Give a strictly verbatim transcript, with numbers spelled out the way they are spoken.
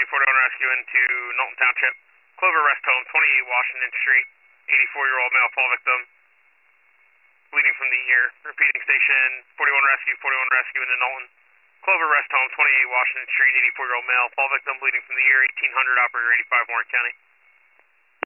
Rescue, forty-one Rescue into Knowlton Township. Clover Rest Home, twenty-eight Washington Street, eighty-four-year-old male fall victim, bleeding from the ear. Repeating station, forty-one Rescue, forty-one Rescue into Knowlton. Clover Rest Home, twenty-eight Washington Street, eighty-four-year-old male fall victim, bleeding from the ear, eighteen hundred, operator eighty-five, Warren County.